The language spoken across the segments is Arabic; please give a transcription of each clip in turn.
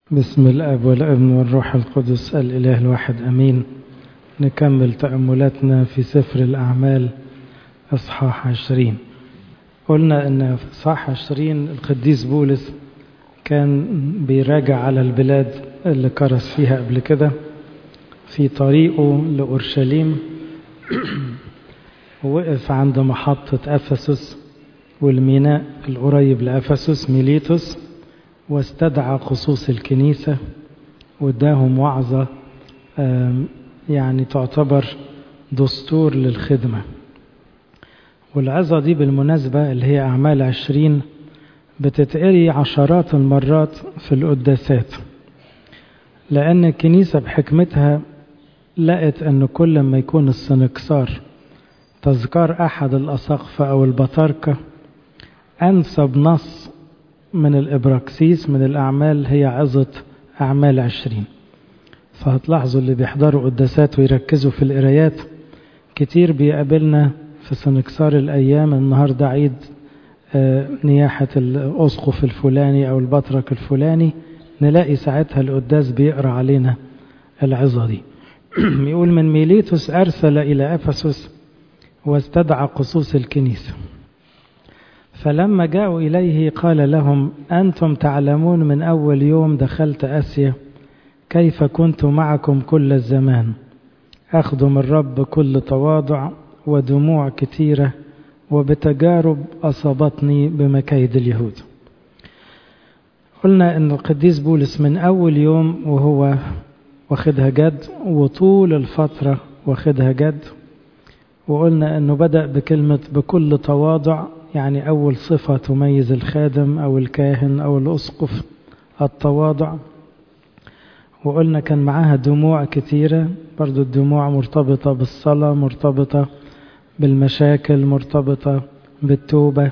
بسم الأب والابن والروح القدس الإله الواحد أمين. نكمل تأملاتنا في سفر الأعمال أصحاح 20. قلنا أن في أصحاح 20 القديس بولس كان بيراجع على البلاد اللي كرس فيها قبل كده في طريقه لأورشليم ووقف عند محطة أفسس والميناء القريب لأفسس ميليتوس، واستدعى خصوص الكنيسة واداهم وعظة يعني تعتبر دستور للخدمة. والعظة دي بالمناسبة اللي هي أعمال 20 بتتقري عشرات المرات في القداسات، لأن الكنيسة بحكمتها لقت أن كل ما يكون السنكسار تذكار أحد الأساقفة أو البطاركة أنسب نص من الإبراكسيس من الأعمال هي عظة أعمال 20. فهتلاحظوا اللي بيحضروا قداسات ويركزوا في القرايات كتير بيقابلنا في سنكسار الأيام النهاردة عيد نياحة الأسقف الفلاني أو البطرك الفلاني، نلاقي ساعتها القداس بيقرأ علينا العظة دي. يقول من ميليتوس أرسل إلى أفسس واستدعى خصوص الكنيسة، فلما جاءوا إليه قال لهم: أنتم تعلمون من أول يوم دخلت آسيا كيف كنت معكم كل الزمان أخدم الرب بكل تواضع ودموع كثيرة وبتجارب أصابتني بمكايد اليهود. قلنا أن القديس بولس من أول يوم وهو واخدها جد وطول الفترة واخدها جد، وقلنا أنه بدأ بكلمة بكل تواضع، يعني أول صفة تميز الخادم أو الكاهن أو الأسقف التواضع. وقلنا كان معاها دموع كثيرة، برضو الدموع مرتبطة بالصلاة، مرتبطة بالمشاكل، مرتبطة بالتوبة.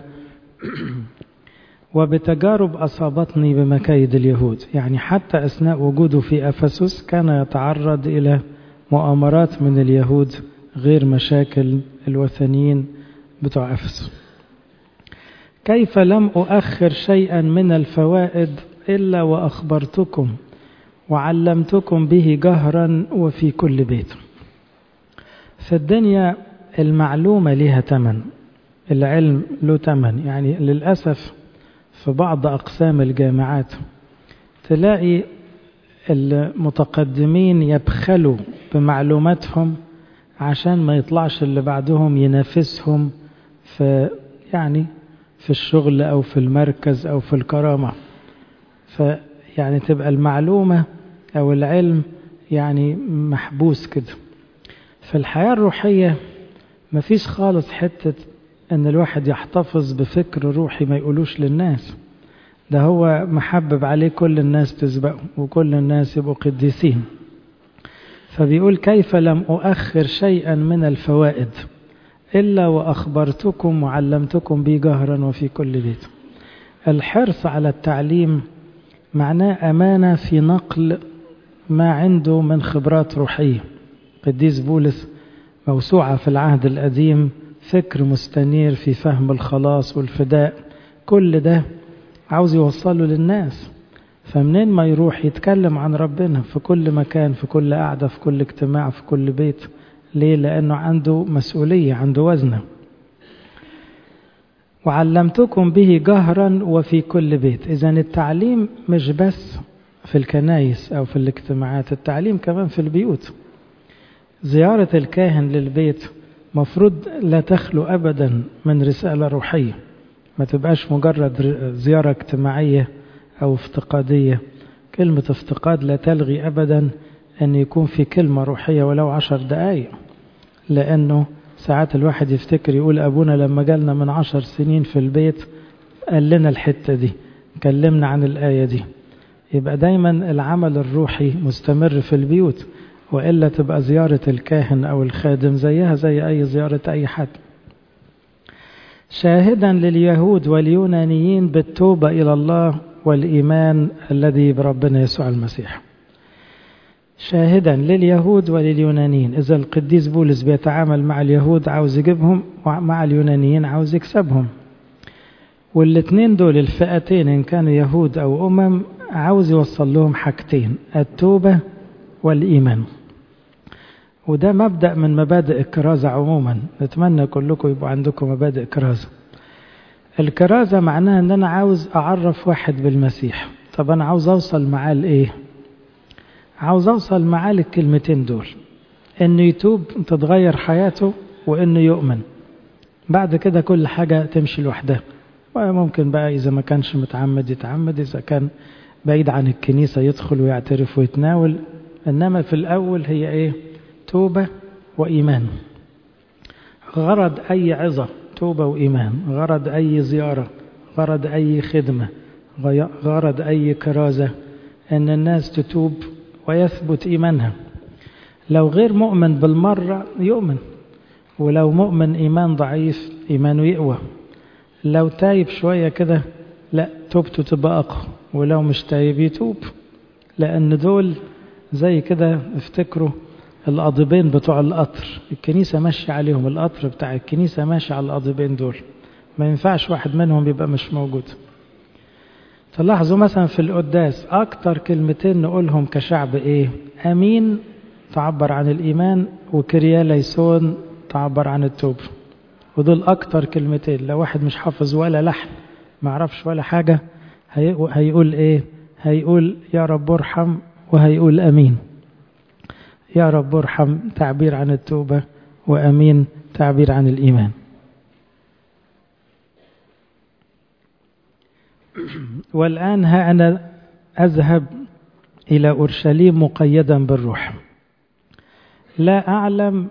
وبتجارب أصابتني بمكايد اليهود، يعني حتى أثناء وجوده في أفسس كان يتعرض إلى مؤامرات من اليهود غير مشاكل الوثنيين بتوع أفسس. كيف لم أؤخر شيئا من الفوائد إلا وأخبرتكم وعلمتكم به جهرا وفي كل بيت. في الدنيا المعلومة لها تمن، العلم له تمن. يعني للأسف في بعض أقسام الجامعات تلاقي المتقدمين يبخلوا بمعلوماتهم عشان ما يطلعش اللي بعدهم ينافسهم في في الشغل أو في المركز أو في الكرامة. فيعني تبقى المعلومة أو العلم يعني محبوس كده. في الحياة الروحية مفيش خالص حتة أن الواحد يحتفظ بفكر روحي ما يقولوش للناس، ده هو محبب عليه كل الناس تسبقه وكل الناس يبقوا قديسين. فبيقول كيف لم أؤخر شيئا من الفوائد إلا وأخبرتكم وعلمتكم به جهرا وفي كل بيت. الحرص على التعليم معناه أمانة في نقل ما عنده من خبرات روحية. قديس بولس موسوعة في العهد القديم، فكر مستنير في فهم الخلاص والفداء، كل ده عاوز يوصله للناس. فمنين ما يروح يتكلم عن ربنا في كل مكان، في كل قعدة، في كل اجتماع، في كل بيت. ليه؟ لأنه عنده مسؤولية، عنده وزنه. وعلمتكم به جهرا وفي كل بيت. إذن التعليم مش بس في الكنائس أو في الاجتماعات، التعليم كمان في البيوت. زيارة الكاهن للبيت مفروض لا تخلو أبدا من رسالة روحية، ما تبقاش مجرد زيارة اجتماعية أو افتقادية. كلمة افتقاد لا تلغي أبدا أن يكون في كلمة روحية ولو 10 دقايق، لأنه ساعات الواحد يفتكر يقول أبونا لما جالنا من 10 سنين في البيت قال لنا الحتة دي، كلمنا عن الآية دي. يبقى دايما العمل الروحي مستمر في البيوت، وإلا تبقى زيارة الكاهن أو الخادم زيها زي أي زيارة أي حد. شاهدا لليهود واليونانيين بالتوبة إلى الله والإيمان الذي بربنا يسوع المسيح. شاهدا لليهود ولليونانيين. إذا القديس بولس بيتعامل مع اليهود عاوز يجيبهم، ومع اليونانيين عاوز يكسبهم. والاثنين دول الفئتين إن كانوا يهود أو عاوز يوصل لهم حاجتين: التوبة والإيمان. وده مبدأ من مبادئ الكرازة عموما. نتمنى كلكم يبقوا عندكم مبادئ كرازة. الكرازة معناها ان انا عاوز اعرف واحد بالمسيح. طب انا عاوز اوصل معاه لايه؟ عاوز اوصل معاه للكلمتين دول: انه يتوب تتغير حياته، وانه يؤمن. بعد كده كل حاجة تمشي لوحدها. وممكن بقى اذا ما كانش متعمد يتعمد، اذا كان بعيد عن الكنيسة يدخل ويعترف ويتناول. انما في الاول هي ايه؟ توبة وإيمان. غرض أي عظة توبة وإيمان، غرض أي زيارة، غرض أي خدمة، غرض أي كرازة، أن الناس تتوب ويثبت إيمانها. لو غير مؤمن بالمرة يؤمن، ولو مؤمن إيمان ضعيف إيمانه يقوى. لو تايب شوية كده لا، توبته تبقى أقوى، ولو مش تايب يتوب. لأن دول زي كده، افتكروا القضيبين بتوع القطر، الكنيسة ماشية عليهم، القطر بتاع الكنيسة ماشي على القضيبين دول، ما ينفعش واحد منهم يبقى مش موجود. تلاحظوا مثلا في القداس أكتر كلمتين نقولهم كشعب إيه؟ أمين تعبر عن الإيمان، وكريا ليسون تعبر عن التوبة. ودول أكتر كلمتين. لو واحد مش حافظ ولا لحن، ما عرفش ولا حاجة، هيقول إيه؟ هيقول يا رب ارحم، وهيقول أمين. يا رب ارحم تعبير عن التوبة، وأمين تعبير عن الإيمان. والآن ها أنا أذهب إلى أورشليم مقيدا بالروح، لا أعلم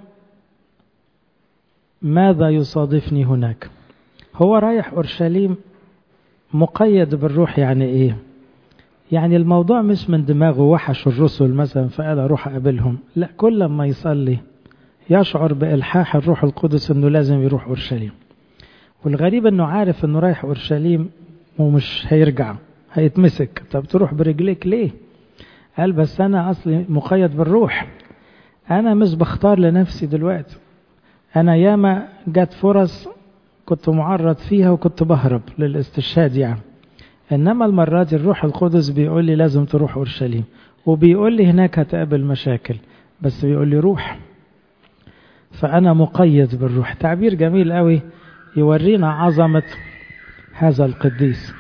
ماذا يصادفني هناك. هو رايح أورشليم مقيد بالروح. يعني إيه؟ يعني الموضوع مش من دماغه وحش الرسل مثلا فقال أروح أقابلهم. لا، كل ما يصلي يشعر بإلحاح الروح القدس أنه لازم يروح أورشليم. والغريب أنه عارف أنه رايح أورشليم ومش هيرجع، هيتمسك. طب تروح برجليك ليه؟ قال بس أنا أصلي مقيد بالروح، أنا مش بختار لنفسي دلوقتي. أنا ياما جات فرص كنت معرض فيها وكنت بهرب للاستشهاد يعني. إنما المرة دي الروح القدس بيقول لي لازم تروح أورشليم، وبيقول لي هناك هتقابل مشاكل، بس بيقول لي روح. فأنا مقيد بالروح. تعبير جميل قوي يورينا عظمة هذا القديس.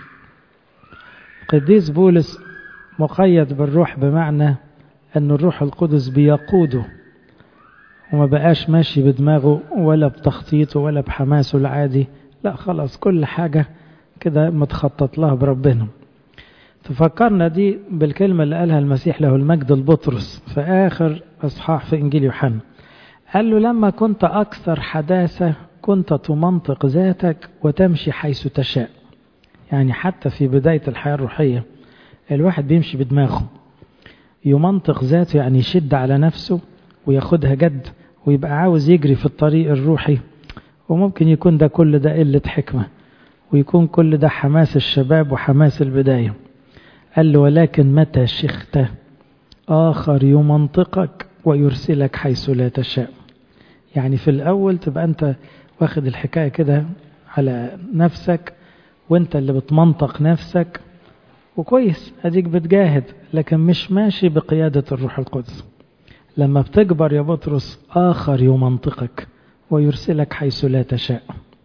قديس بولس مقيد بالروح بمعنى أن الروح القدس بيقوده، وما بقاش ماشي بدماغه ولا بتخطيطه ولا بحماسه العادي. لا، خلاص كل حاجة كده متخطط لها بربنا. تفكرنا دي بالكلمة اللي قالها المسيح له المجد لبطرس في آخر أصحاح في إنجيل يوحنا. قال له لما كنت أكثر حداثة كنت تمنطق ذاتك وتمشي حيث تشاء. يعني حتى في بداية الحياة الروحية الواحد بيمشي بدماغه، يمنطق ذاته، يعني يشد على نفسه وياخدها جد، ويبقى عاوز يجري في الطريق الروحي. وممكن يكون ده كل ده قلة حكمة، ويكون كل ده حماس الشباب وحماس البداية. قال له ولكن متى شخت آخر يمنطقك ويرسلك حيث لا تشاء. يعني في الأول تبقى أنت واخد الحكاية كده على نفسك، وانت اللي بتمنطق نفسك، وكويس أديك بتجاهد، لكن مش ماشي بقيادة الروح القدس. لما بتكبر يا بطرس آخر يمنطقك ويرسلك حيث لا تشاء.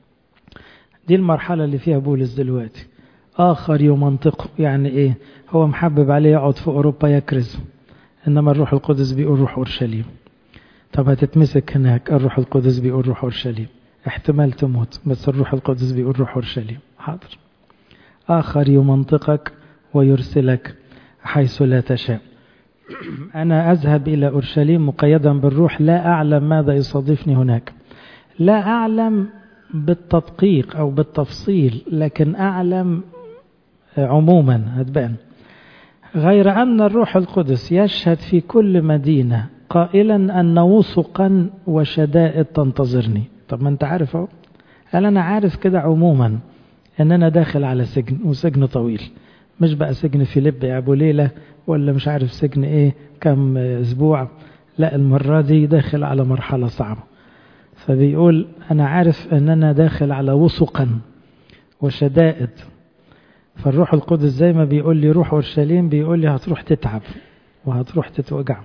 دي المرحلة اللي فيها بولس دلوقتي. آخر يمنطقه يعني إيه؟ هو محبب عليه يقعد في أوروبا يكرز، إنما الروح القدس بيقول روح أورشليم. طب هتتمسك هناك، الروح القدس بيقول روح أورشليم. احتمال تموت بس الروح القدس بيقول روح أورشليم. حاضر. آخر يمنطقك ويرسلك حيث لا تشاء. أنا أذهب إلى أورشليم مقيدا بالروح، لا أعلم ماذا يصادفني هناك. لا أعلم بالتدقيق أو بالتفصيل، لكن أعلم عموما هتبان. غير أن الروح القدس يشهد في كل مدينة قائلا أن وثقا وشدائد تنتظرني. طب ما أنت عارف أهو. قال أنا عارف كده عموما أن أنا داخل على سجن، وسجن طويل، مش بقى سجن فيليب يا أبو ليلة ولا مش عارف سجن إيه كم أسبوع. لا، المرة دي داخل على مرحلة صعبة. فبيقول أنا عارف أن أنا داخل على وثقا وشدائد فالروح القدس زي ما بيقول لي روح أورشليم بيقول لي هتروح تتعب وهتروح تتوجع.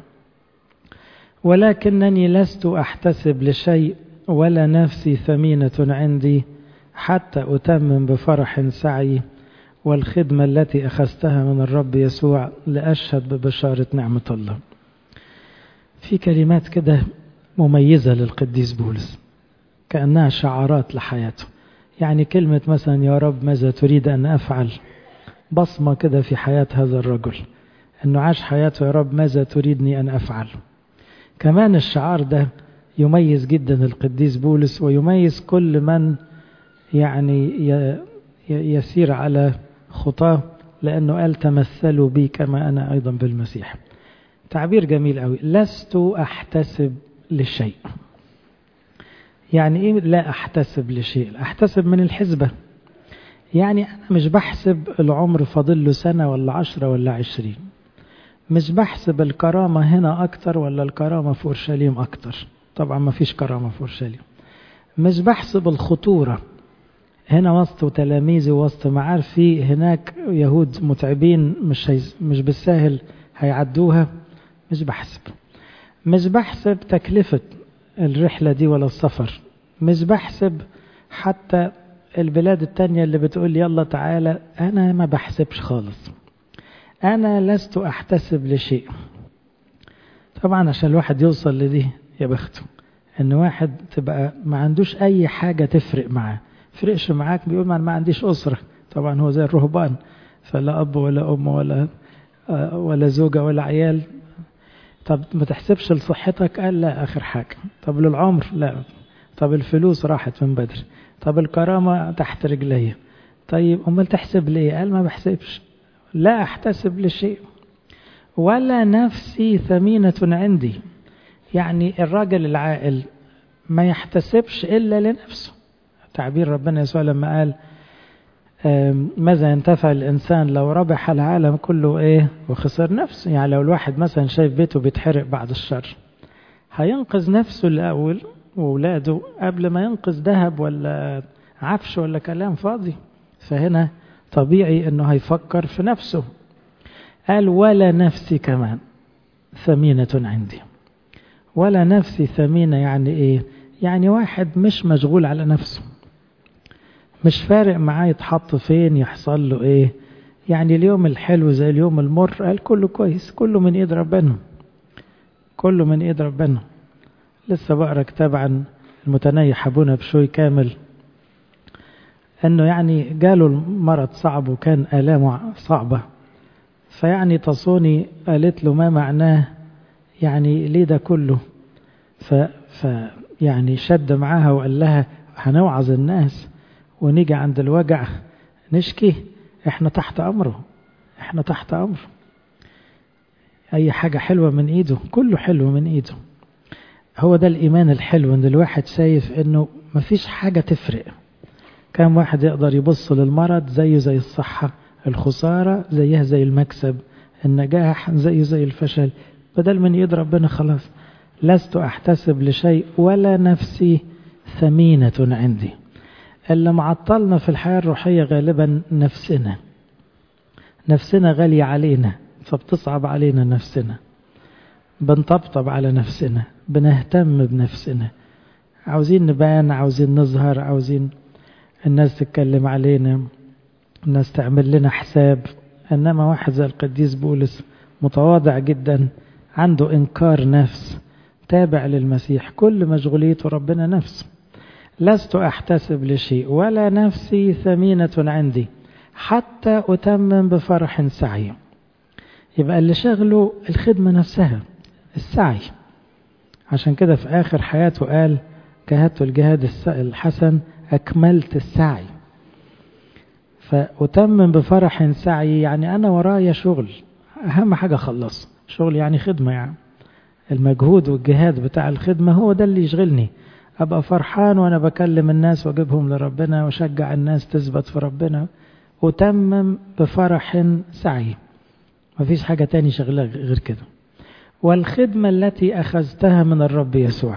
ولكنني لست أحتسب لشيء ولا نفسي ثمينة عندي حتى أتمم بفرح سعي والخدمة التي أخذتها من الرب يسوع لأشهد ببشارة نعمة الله. في كلمات كده مميزة للقديس بولس كأنها شعارات لحياته. يعني كلمة مثلا يا رب ماذا تريد أن أفعل، بصمة كده في حياة هذا الرجل أنه عاش حياته يا رب ماذا تريدني أن أفعل. كمان الشعار ده يميز جدا القديس بولس ويميز كل من يعني يسير على خطاه، لأنه قال تمثلوا بي كما أنا أيضا بالمسيح. تعبير جميل قوي، لست أحتسب لشيء. يعني إيه لا أحتسب لشيء؟ أحتسب من الحسبة، يعني أنا مش بحسب العمر فاضل له سنة ولا 10 ولا 20، مش بحسب الكرامة هنا أكتر ولا الكرامة في أورشليم أكتر، طبعا ما فيش كرامة في أورشليم. مش بحسب الخطورة هنا وسط تلاميذي وسط معارفي، هناك يهود متعبين مش بالساهل هيعدوها، مش بحسب تكلفة الرحلة دي ولا السفر، مش بحسب حتى البلاد التانية اللي بتقول يلا تعالى، أنا ما بحسبش خالص. أنا لست أحتسب لشيء. طبعا عشان الواحد يوصل لدي يا بخته، إن واحد تبقى ما عندوش أي حاجة تفرق معاه. فرقش معاك بيقول ما عنديش أسرة، طبعا هو زي الرهبان، فلا أب ولا أم ولا زوجة ولا عيال. طب ما تحسبش لصحتك؟ قال لا آخر حاجة. طب للعمر؟ لا. طب الفلوس راحت من بدري. طب الكرامة تحت رجلي. طيب أمال تحسب ليه؟ قال ما بحسبش، لا أحتسب لشيء ولا نفسي ثمينة عندي. يعني الراجل العاقل ما يحتسبش إلا لنفسه. تعبير ربنا يسوع لما قال ماذا ينتفع الإنسان لو ربح العالم كله إيه وخسر نفسه. يعني لو الواحد مثلا شايف بيته بيتحرق بعد الشر، هينقذ نفسه الأول وولاده قبل ما ينقذ ذهب ولا عفش ولا كلام فاضي. فهنا طبيعي أنه هيفكر في نفسه. قال ولا نفسي كمان ثمينة عندي. ولا نفسي ثمينة يعني إيه؟ يعني واحد مش مشغول على نفسه، مش فارق معاه يتحط فين يحصل له إيه. يعني اليوم الحلو زي اليوم المر، قال كله كويس، كله من إيد ربنا، كله من إيد ربنا. لسه بقرأ كتاب عن المتنيح أبونا بشوي كامل، أنه يعني جاله المرض صعب وكان آلامه صعبة، فيعني تصوني قالت له ما معناه، يعني ليه ده كله؟ يعني شد معاها وقال لها هنوعظ الناس ونيجي عند الوجع نشكي، احنا تحت أمره، احنا تحت أمره. أي حاجة حلوة من إيده، كله حلو من إيده. هو ده الإيمان الحلو، إن الواحد شايف إنه مفيش حاجة تفرق. كم واحد يقدر يبص للمرض زيه زي الصحة، الخسارة زيها زي المكسب، النجاح زي الفشل، بدل من ايد ربنا خلاص. لست أحتسب لشيء ولا نفسي ثمينة عندي. اللي معطلنا في الحياة الروحية غالبا نفسنا غالية علينا، فبتصعب علينا نفسنا، بنطبطب على نفسنا، بنهتم بنفسنا، عاوزين نبان، عاوزين نظهر، عاوزين الناس تتكلم علينا، الناس تعمل لنا حساب. إنما واحد زي القديس بولس متواضع جدا، عنده إنكار نفس، تابع للمسيح، كل مشغوليته ربنا نفسه. لست أحتسب لشيء ولا نفسي ثمينة عندي حتى أتمم بفرح سعي. يبقى اللي شغله الخدمة نفسها، السعي. عشان كده في آخر حياته قال جاهدت الجهاد الحسن، أكملت السعي. فأتمم بفرح سعي، يعني أنا ورايا شغل، أهم حاجة خلص شغل، يعني خدمة، يعني المجهود والجهاد بتاع الخدمة هو ده اللي يشغلني. أبقى فرحان وأنا بكلم الناس وأجيبهم لربنا وشجع الناس تثبت في ربنا. أتمم بفرح سعي، مفيش حاجة تاني شغلة غير كده. والخدمة التي أخذتها من الرب يسوع.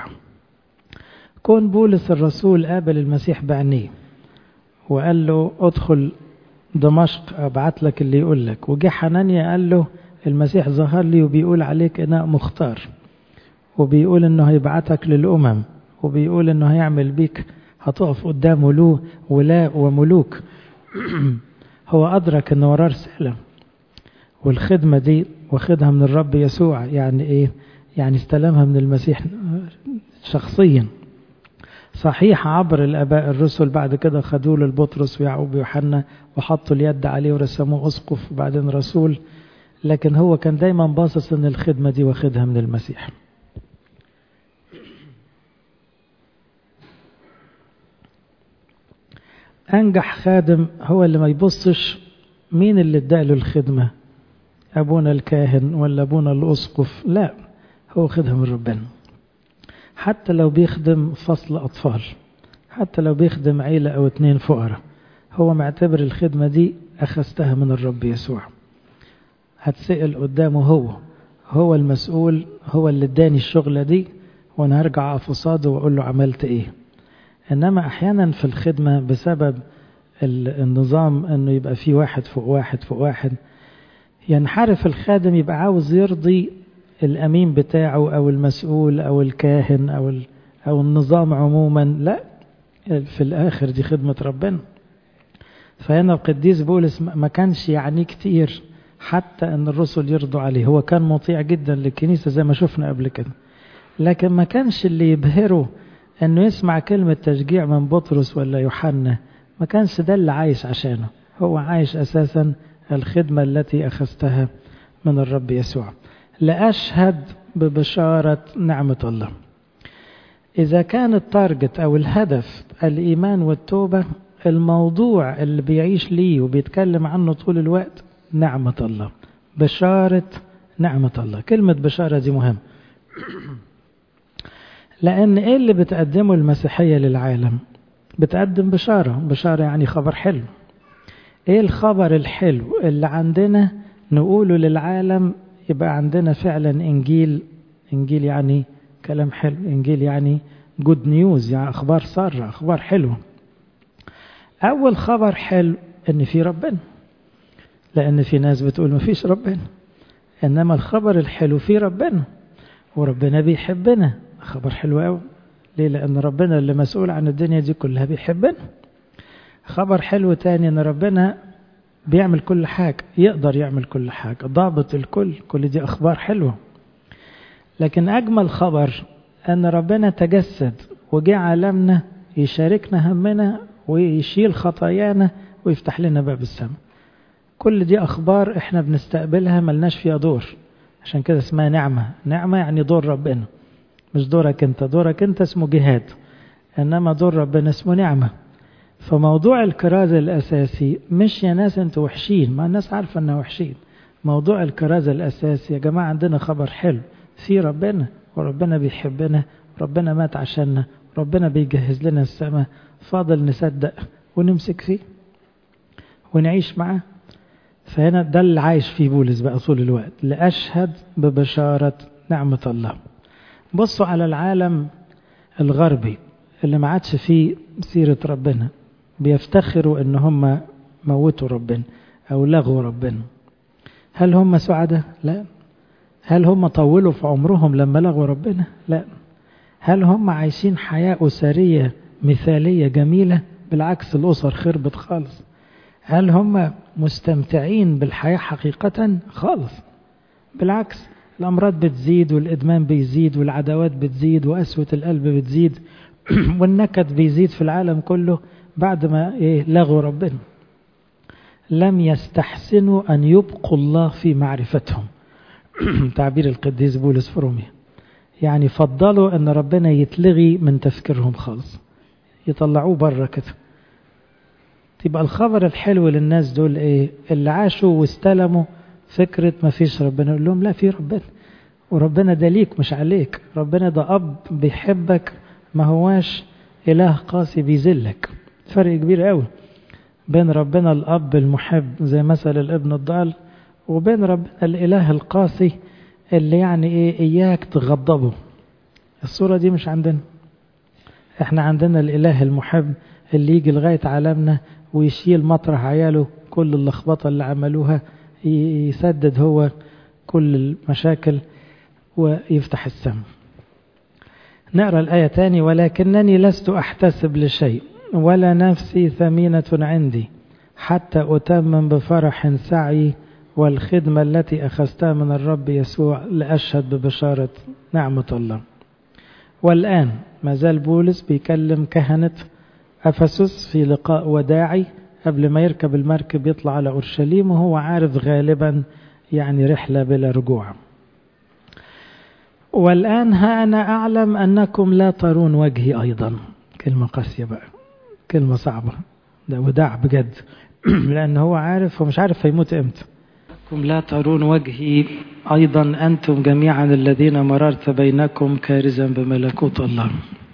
كون بولس الرسول قابل المسيح بعينيه وقال له ادخل دمشق ابعت لك اللي يقول لك. وجه حنانيا قال له المسيح ظهر لي وبيقول عليك اناء مختار، وبيقول انه هيبعتك للامم، وبيقول انه هيعمل بيك هتقف قدامه له ولاء وملوك. هو ادرك انه وراه رسالة، والخدمة دي واخدها من الرب يسوع. يعني ايه؟ يعني استلمها من المسيح شخصيا. صحيح عبر الاباء الرسل بعد كده خدوه لبطرس ويعقوب ويوحنا وحطوا اليد عليه ورسموه اسقف وبعدين رسول، لكن هو كان دايما باصص ان الخدمة دي واخدها من المسيح. انجح خادم هو اللي ما يبصش مين اللي اداله الخدمة، ابونا الكاهن ولا ابونا الاسقف، لا، هو خدها من ربنا. حتى لو بيخدم فصل اطفال، حتى لو بيخدم عيلة او 2 فقراء، هو معتبر الخدمة دي اخذتها من الرب يسوع. هتسأل قدامه، هو المسؤول، هو اللي اداني الشغلة دي، وانا هرجع افصاده واقول له عملت ايه. انما احيانا في الخدمة بسبب النظام انه يبقى فيه واحد فوق واحد فوق واحد، ينحرف الخادم يبقى عاوز يرضي الامين بتاعه او المسؤول او الكاهن او النظام عموما. لا، في الاخر دي خدمة ربنا. فهنا القديس بولس ما كانش يعني كتير حتى ان الرسل يرضوا عليه. هو كان مطيع جدا للكنيسة زي ما شفنا قبل كده، لكن ما كانش اللي يبهره انه يسمع كلمة تشجيع من بطرس ولا يوحنا. ما كانش ده اللي عايش عشانه، هو عايش اساسا الخدمة التي اخذتها من الرب يسوع. لأشهد ببشارة نعمة الله. إذا كان التارجت أو الهدف الإيمان والتوبة، الموضوع اللي بيعيش ليه وبيتكلم عنه طول الوقت نعمة الله، بشارة نعمة الله. كلمة بشارة دي مهم، لأن إيه اللي بتقدمه المسيحية للعالم؟ بتقدم بشارة. بشارة يعني خبر حلو. إيه الخبر الحلو اللي عندنا نقوله للعالم؟ يبقى عندنا فعلا إنجيل. إنجيل يعني كلام حلو، إنجيل يعني جود نيوز، يعني أخبار سارة، أخبار حلوة. أول خبر حلو إن في ربنا، لأن في ناس بتقول ما فيش ربنا، إنما الخبر الحلو في ربنا وربنا بيحبنا. خبر حلو أوي. ليه؟ لأن ربنا اللي مسؤول عن الدنيا دي كلها بيحبنا. خبر حلو تاني إن ربنا بيعمل كل حاجة، يقدر يعمل كل حاجة، ضابط الكل. كل دي أخبار حلوة. لكن أجمل خبر أن ربنا تجسد وجاء عالمنا يشاركنا همنا ويشيل خطايانا ويفتح لنا باب السماء. كل دي أخبار إحنا بنستقبلها ملناش فيها دور، عشان كده اسمها نعمة. نعمة يعني دور ربنا، مش دورك أنت. دورك أنت اسمه جهاد، إنما دور ربنا اسمه نعمة. فموضوع الكرازة الأساسي مش يا ناس أنتوا وحشين، ما الناس عارفة أننا وحشين. موضوع الكرازة الأساسي يا جماعة عندنا خبر حلو في ربنا، وربنا بيحبنا، ربنا مات عشاننا، ربنا بيجهز لنا السماء. فاضل نصدق ونمسك فيه ونعيش معاه. فهنا ده اللي عايش فيه بولس بقى طول الوقت، لأشهد ببشارة نعمة الله. بصوا على العالم الغربي اللي ما عادش فيه سيرة ربنا، بيفتخروا ان هم موتوا ربنا او لغوا ربنا. هل هم سعداء؟ لا. هل هم طولوا في عمرهم لما لغوا ربنا؟ لا. هل هم عايشين حياة أسرية مثالية جميلة؟ بالعكس، الأسر خربت خالص. هل هم مستمتعين بالحياة حقيقة؟ خالص. بالعكس، الأمراض بتزيد والإدمان بيزيد والعداوات بتزيد وقسوة القلب بتزيد والنكد بيزيد في العالم كله بعد ما لغوا ربنا. لم يستحسنوا أن يبقوا الله في معرفتهم. تعبير القديس بولس في روميا، يعني فضلوا أن ربنا يتلغي من تفكيرهم خالص، يطلعوه بره كده. تبقى الخبر الحلو للناس دول إيه؟ اللي عاشوا واستلموا فكرة ما فيش ربنا. يقول لهم لا، في ربنا، وربنا ده ليك مش عليك. ربنا ده أب بيحبك، ما هواش إله قاسي بيذلك. فرق كبير قوي بين ربنا الأب المحب زي مثل الابن الضال، وبين ربنا الإله القاسي اللي يعني إياك تغضبه. الصورة دي مش عندنا. احنا عندنا الإله المحب اللي يجي لغاية عالمنا ويشيل مطرح عياله كل اللخبطة اللي عملوها يسدد هو كل المشاكل ويفتح السماء. نقرأ الآية تاني: ولكنني لست أحتسب لشيء ولا نفسي ثمينة عندي حتى أتمم بفرح سعي والخدمة التي أخذتها من الرب يسوع لأشهد ببشارة نعمة الله. والآن ما زال بولس بيكلم كهنة أفسس في لقاء وداعي قبل ما يركب المركب يطلع على أورشليم، وهو عارف غالبا يعني رحلة بلا رجوع. والآن ها أنا أعلم أنكم لا ترون وجهي أيضا. كلمة قاسية بقى، كلمة صعبة، ده وداع بجد لأن هو عارف، ومش عارف هيموت إمتى. أنكم لا ترون وجهي أيضا أنتم جميعا الذين مررت بينكم كارزا بملكوت الله.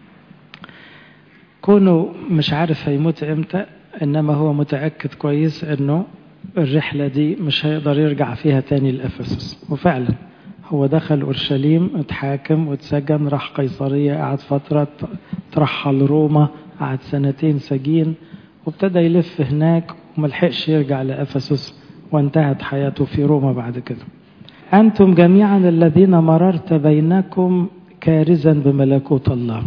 كونه مش عارف هيموت إمتى، إنما هو متأكد كويس أنه الرحلة دي مش هيقدر يرجع فيها تاني لأفسس. وفعلا هو دخل أورشليم، اتحاكم واتسجن، راح قيصرية، قعد فترة، ترحل روما، قعد 2 سجين، وابتدى يلف هناك وملحقش يرجع لأفسس، وانتهت حياته في روما بعد كده. أنتم جميعا الذين مررت بينكم كارزا بملكوت الله،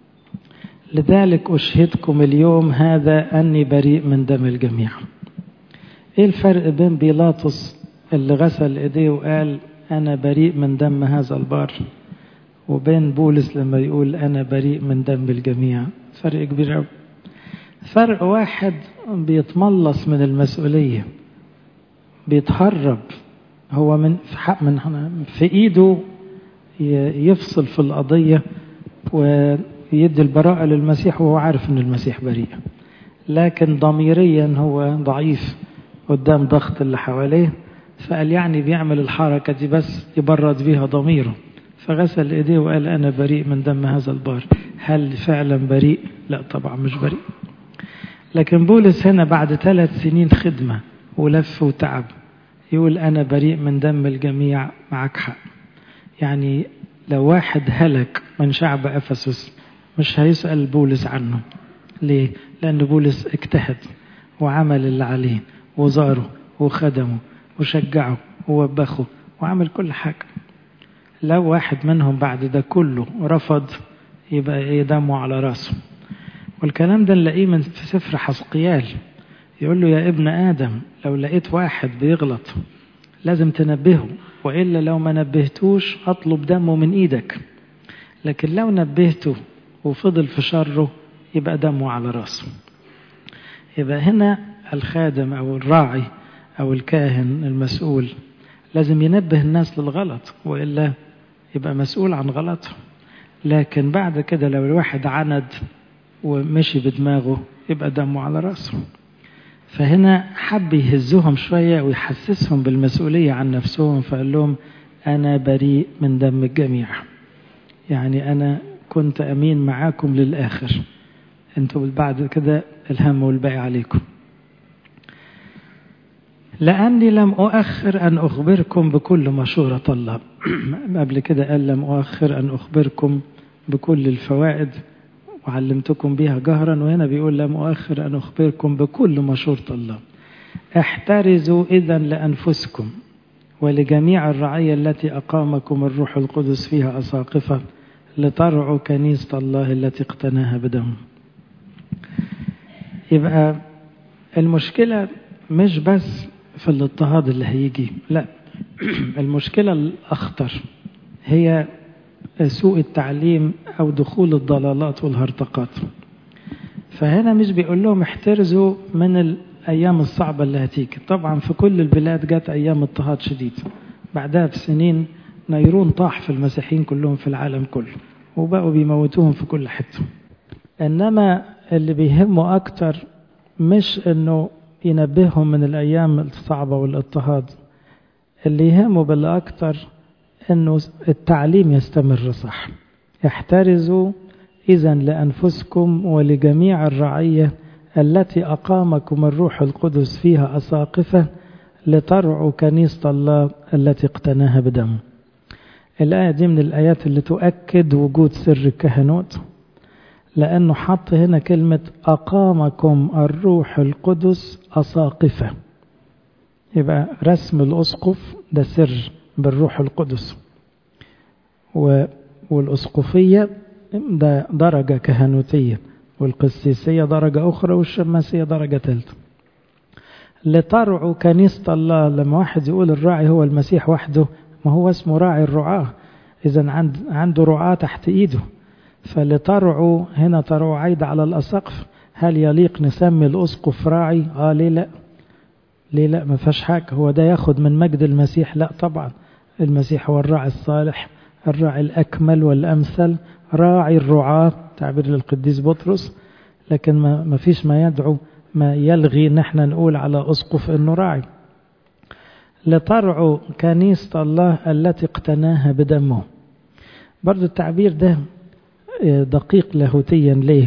لذلك أشهدكم اليوم هذا أني بريء من دم الجميع. إيه الفرق بين بيلاطس اللي غسل إيديه وقال أنا بريء من دم هذا البار، وبين بولس لما يقول أنا بريء من دم الجميع؟ فرق كبير قوي. فرق واحد بيتملص من المسؤولية، بيتهرب، هو من في إيده يفصل في القضية ويدي البراءة للمسيح وهو عارف أن المسيح بريء، لكن ضميريا هو ضعيف قدام ضغط اللي حواليه، فقال يعني بيعمل الحركة دي بس يبرد بيها ضميره، فغسل ايديه وقال أنا بريء من دم هذا البار. هل فعلا بريء؟ لا طبعا مش بريء. لكن بولس هنا بعد 3 سنين خدمة ولف وتعب يقول أنا بريء من دم الجميع. معك حق، يعني لو واحد هلك من شعب أفسس مش هيسأل بولس عنه. ليه؟ لأن بولس اجتهد وعمل اللي عليه وزاره وخدمه وشجعه ووبخه وعمل كل حاجة. لو واحد منهم بعد ده كله رفض يبقى ايه؟ دمه على راسه. والكلام ده نلاقيه من في سفر حزقيال، يقول له يا ابن آدم لو لقيت واحد بيغلط لازم تنبهه، وإلا لو ما نبهتوش أطلب دمه من إيدك، لكن لو نبهته وفضل في شره يبقى دمه على راسه. يبقى هنا الخادم أو الراعي أو الكاهن المسؤول لازم ينبه الناس للغلط، وإلا يبقى مسؤول عن غلطه. لكن بعد كده لو الواحد عند ومشي بدماغه يبقى دمه على راسه. فهنا حب يهزهم شوية ويحسسهم بالمسؤولية عن نفسهم، فقال لهم أنا بريء من دم الجميع، يعني أنا كنت أمين معاكم للآخر، أنتوا بعد كده الهم والباقي عليكم. لأني لم أؤخر أن أخبركم بكل مشورة الله. قبل كده قال لم أؤخر أن أخبركم بكل الفوائد وعلمتكم بها جهرا، وهنا بيقول لم أؤخر أن أخبركم بكل مشورة الله. احترزوا إذن لأنفسكم ولجميع الرعية التي أقامكم الروح القدس فيها أساقفة لترعوا كنيسة الله التي اقتناها بدمه. يبقى المشكلة مش بس في الاضطهاد اللي هيجي، لا، المشكلة الأخطر هي سوء التعليم أو دخول الضلالات والهرطقات. فهنا مش بيقول لهم احترزوا من الأيام الصعبة اللي هتيجي. طبعا في كل البلاد جات أيام اضطهاد شديد، بعدها بسنين نيرون طاح في المسيحيين كلهم في العالم كله وبقوا بيموتوهم في كل حتة. إنما اللي بيهمه أكتر مش إنه ينبههم من الأيام الصعبة والاضطهاد، اللي يهمه بالأكتر إنه التعليم يستمر صح. احترزوا إذن لأنفسكم ولجميع الرعية التي أقامكم الروح القدس فيها أساقفة لترعوا كنيسة الله التي اقتناها بدمه. الآية دي من الآيات اللي تؤكد وجود سر الكهنوت، لأنه حط هنا كلمة أقامكم الروح القدس أساقفة. يبقى رسم الأسقف ده سر بالروح القدس، والأسقفية ده درجة كهنوتية، والقسيسية درجة أخرى، والشماسية درجة ثالثة. لترعوا كنيسة الله، لما واحد يقول الراعي هو المسيح وحده، ما هو اسمه راعي الرعاة، إذن عنده رعاة تحت إيده. فلترعوا هنا ترعوا عايدة على الأسقف. هل يليق نسمي الأسقف راعي؟ ليه لا؟ ليه لا؟ ما فيهاش حاجة. هو ده ياخد من مجد المسيح؟ لا طبعا، المسيح هو الراعي الصالح، الراعي الأكمل والأمثل، راعي الرعاة تعبير للقديس بطرس. لكن ما فيش ما يدعو ما يلغي ان احنا نقول على أسقف انه راعي. لترعوا كنيسة الله التي اقتناها بدمه. برضو التعبير ده دقيق لاهوتيا. ليه؟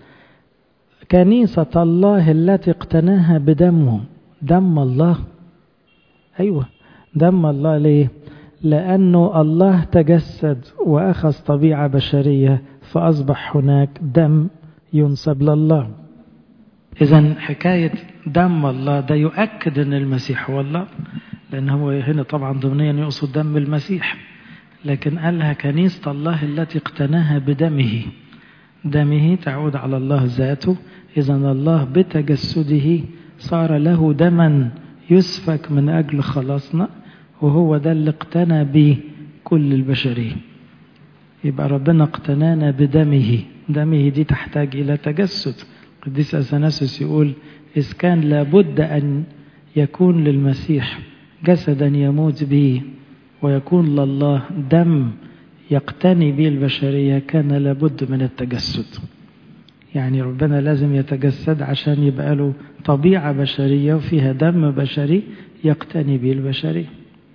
كنيسة الله التي اقتناها بدمه. دم الله، أيوة دم الله. ليه؟ لأنه الله تجسد وأخذ طبيعة بشرية، فأصبح هناك دم ينسب لله. إذن حكاية دم الله ده يؤكد أن المسيح هو الله، لأن هو هنا طبعا ضمنيا يقصد دم المسيح، لكن قالها كنيسة الله التي اقتناها بدمه. دمه تعود على الله ذاته. إذن الله بتجسده صار له دما يسفك من أجل خلاصنا، وهو ده اللي اقتنى به كل البشرية. يبقى ربنا اقتنانا بدمه. دمه دي تحتاج إلى تجسد. القديس أثناسيوس يقول إذ كان لابد أن يكون للمسيح جسدا يموت به ويكون لله دم يقتني به البشرية، كان لابد من التجسد. يعني ربنا لازم يتجسد عشان يبقى له طبيعة بشرية وفيها دم بشري يقتني به البشرية.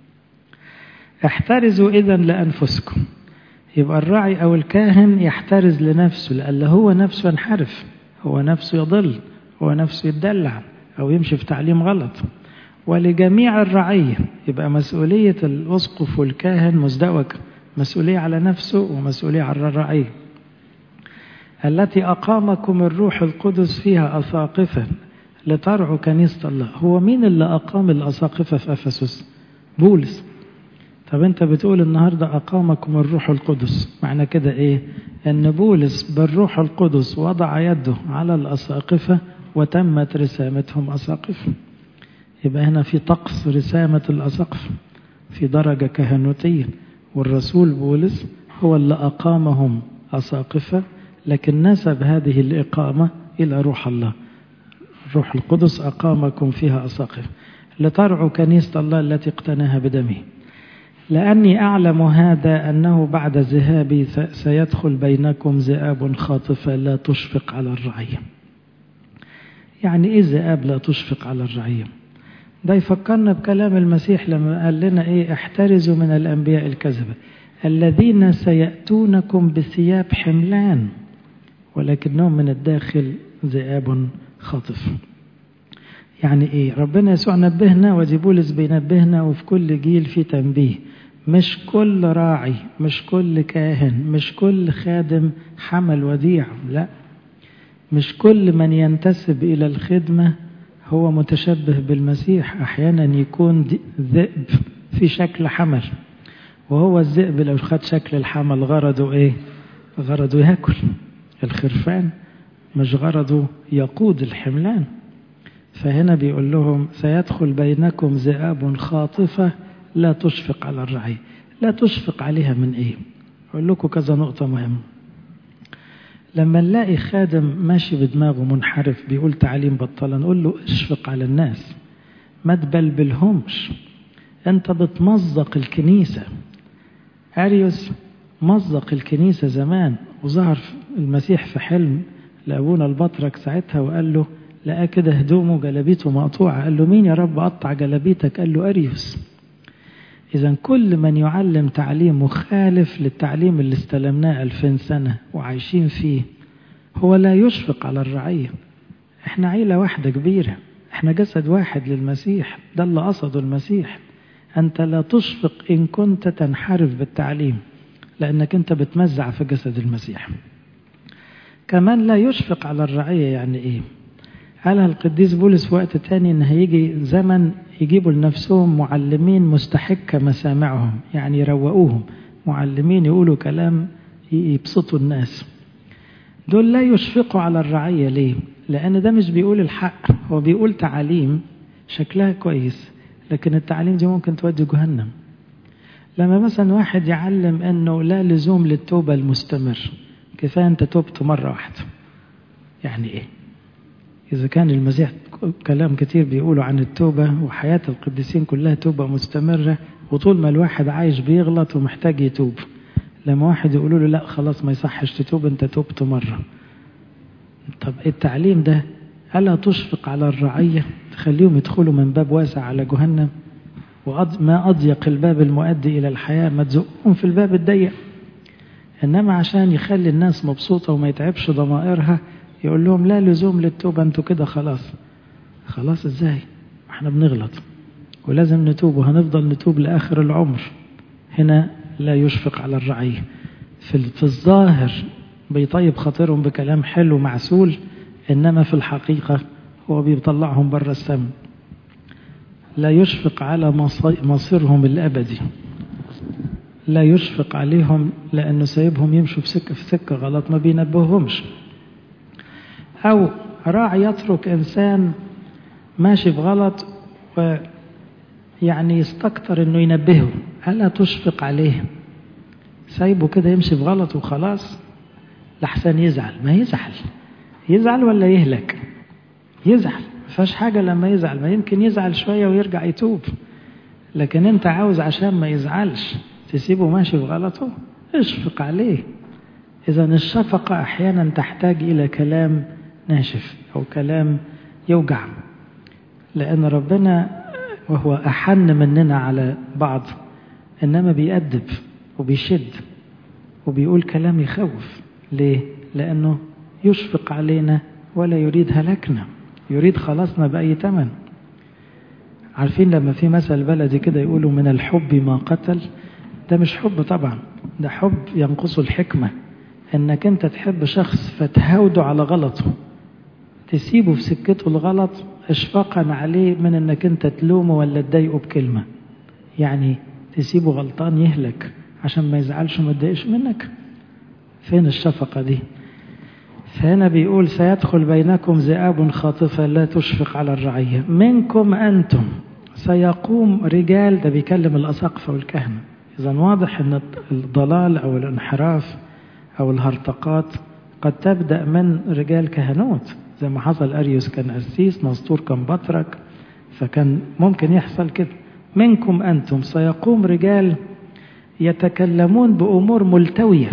احترزوا إذن لأنفسكم. يبقى الراعي أو الكاهن يحترز لنفسه، لأن هو نفسه ينحرف، هو نفسه يضل، هو نفسه يتدلع أو يمشي في تعليم غلط. ولجميع الرعية. يبقى مسؤولية الأسقف والكاهن مزدوجة، مسؤولية على نفسه ومسؤولية على الرعية. التي أقامكم الروح القدس فيها أساقفا لترعوا كنيسة الله. هو مين اللي أقام الأساقفة في أفسس؟ بولس. طب أنت بتقول النهاردة أقامكم الروح القدس، معنى كده إيه؟ أن بولس بالروح القدس وضع يده على الأساقفة وتمت رسامتهم أساقفة. يبقى هنا في طقس رسامة الأساقفة في درجة كهنوتية، والرسول بولس هو اللي أقامهم أساقفة، لكن نسب هذه الإقامة إلى روح الله. الروح القدس أقامكم فيها أساقفة لترعوا كنيسة الله التي اقتناها بدمه. لأني أعلم هذا أنه بعد ذهابي سيدخل بينكم ذئاب خاطفة لا تشفق على الرعية. يعني إيه ذئاب لا تشفق على الرعية؟ ده يفكرنا بكلام المسيح لما قال لنا إيه؟ احترزوا من الأنبياء الكذبة الذين سيأتونكم بثياب حملان ولكنهم من الداخل ذئاب خاطف. يعني إيه؟ ربنا يسوع نبهنا ودي بولس بينبهنا، وفي كل جيل في تنبيه. مش كل راعي، مش كل كاهن، مش كل خادم حمل وديع، لا، مش كل من ينتسب إلى الخدمة هو متشبه بالمسيح. أحيانا يكون ذئب في شكل حمل، وهو الذئب لو خد شكل الحمل غرضه إيه؟ غرضه يأكل الخرفان، مش غرضه يقود الحملان. فهنا بيقول لهم سيدخل بينكم ذئاب خاطفة لا تشفق على الرعية. لا تشفق عليها من إيه؟ أقول لكم كذا نقطة مهمة. لما نلاقي خادم ماشي بدماغه منحرف بيقول تعليم بطلة، نقول له اشفق على الناس، ما تبلبلهمش، انت بتمزق الكنيسة. أريوس مزق الكنيسة زمان، وظهر المسيح في حلم لأبونا البطرك ساعتها وقال له لقى كده هدومه جلبيته مقطوعة، قال له مين يا رب قطع جلبيتك؟ قال له أريوس. إذن كل من يعلم تعليم مخالف للتعليم اللي استلمناه 2000 سنة وعايشين فيه هو لا يشفق على الرعية. احنا عيلة واحدة كبيرة، احنا جسد واحد للمسيح، ده اللي قصده المسيح. أنت لا تشفق إن كنت تنحرف بالتعليم، لأنك أنت بتمزع في جسد المسيح. كمان لا يشفق على الرعية يعني إيه؟ قالها القديس بولس في وقت تاني إن هيجي زمن يجيبوا لنفسهم معلمين مستحكة مسامعهم، يعني يروقوهم، معلمين يقولوا كلام يبسطوا الناس. دول لا يشفقوا على الرعية. ليه؟ لأن ده مش بيقول الحق، هو بيقول تعاليم شكلها كويس، لكن التعليم دي ممكن تودي جهنم. لما مثلا واحد يعلم أنه لا لزوم للتوبة المستمر، كفاية أنت توبت مرة واحدة، يعني إيه؟ إذا كان المسيح كلام كتير بيقولوا عن التوبة وحياة القديسين كلها توبة مستمرة، وطول ما الواحد عايش بيغلط ومحتاج يتوب، لما واحد يقولوا له لا خلاص ما يصحش تتوب أنت توبت مرة. طب التعليم ده ألا تشفق على الرعية تخليهم يدخلوا من باب واسع على جهنم؟ وما أضيق الباب المؤدي إلى الحياة، ما تزقهم في الباب الضيق. إنما عشان يخلي الناس مبسوطة وما يتعبش ضمائرها يقول لهم لا لزوم للتوبة، انتوا كده خلاص. خلاص ازاي؟ احنا بنغلط ولازم نتوب وهنفضل نتوب لآخر العمر. هنا لا يشفق على الرعية. في الظاهر بيطيب خاطرهم بكلام حلو معسول، إنما في الحقيقة هو بيطلعهم بره السم. لا يشفق على مصيرهم الأبدي، لا يشفق عليهم لأنه سايبهم يمشوا في سكة غلط ما بينبههمش. أو راعي يترك إنسان ماشي في غلط ويعني يستكتر إنه ينبهه، ألا تشفق عليه؟ سايبه كده يمشي في غلط وخلاص، لحسن يزعل. ما يزعل ولا يهلك؟ يزعل، ما فيهاش حاجة لما يزعل، ما يمكن يزعل شوية ويرجع يتوب. لكن انت عاوز عشان ما يزعلش تسيبه ماشي في غلطه؟ اشفق عليه. إذا الشفقة أحيانا تحتاج إلى كلام ناشف أو كلام يوجع، لأن ربنا وهو أحن مننا على بعض إنما بيأدب وبيشد وبيقول كلام يخوف. ليه؟ لأنه يشفق علينا ولا يريد هلاكنا، يريد خلاصنا بأي ثمن. عارفين لما في مثل بلدي كده يقولوا من الحب ما قتل، ده مش حب طبعا، ده حب ينقص الحكمة. انك انت تحب شخص فتهاوده على غلطه، تسيبه في سكته الغلط اشفاقا عليه من انك انت تلومه ولا تضايقه بكلمة. يعني تسيبه غلطان يهلك عشان ما يزعلش وما يتضايقش منك. فين الشفقة دي؟ فهنا بيقول سيدخل بينكم ذئاب خاطفة لا تشفق على الرعية، منكم أنتم سيقوم رجال. ده بيكلم الأساقفة والكهنة. إذن واضح أن الضلال أو الانحراف أو الهرطقات قد تبدأ من رجال كهنوت، زي ما حصل أريوس كان قسيس، نسطور كان بطرك، فكان ممكن يحصل كده. منكم أنتم سيقوم رجال يتكلمون بأمور ملتوية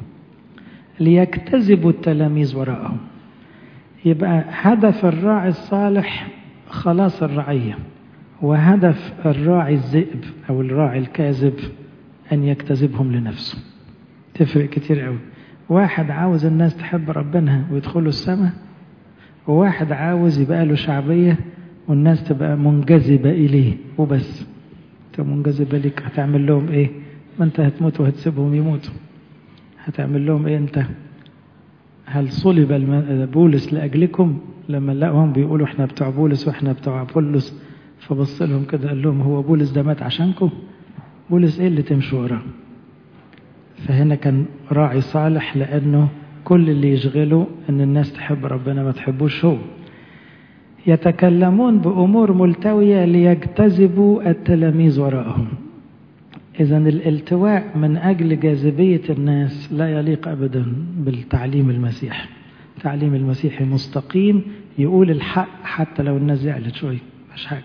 ليجتذبوا التلاميذ وراءهم. يبقى هدف الراعي الصالح خلاص الرعية، وهدف الراعي الذئب أو الراعي الكاذب أن يجتذبهم لنفسه. تفرق كتير قوي. واحد عاوز الناس تحب ربنا ويدخلوا السماء، وواحد عاوز يبقى له شعبية والناس تبقى منجذبة إليه وبس. انت منجذبة لك هتعمل لهم ايه؟ ما انت هتموت وهتسيبهم يموتوا، هتعمل لهم ايه انت؟ هل صلب بولس لأجلكم؟ لما لقوهم بيقولوا احنا بتوع بولس واحنا بتوع بولس، فبص لهم كده قال لهم هو بولس ده مات عشانكم؟ بولس ايه اللي تمشوا وراه؟ فهنا كان راعي صالح، لأنه كل اللي يشغله ان الناس تحب ربنا ما تحبوش هو. يتكلمون بأمور ملتوية ليجتذبوا التلاميذ وراءهم. إذن الالتواء من أجل جاذبية الناس لا يليق أبدا بالتعليم المسيحي. التعليم المسيحي مستقيم، يقول الحق حتى لو الناس زعلت شوية، مش حاجة.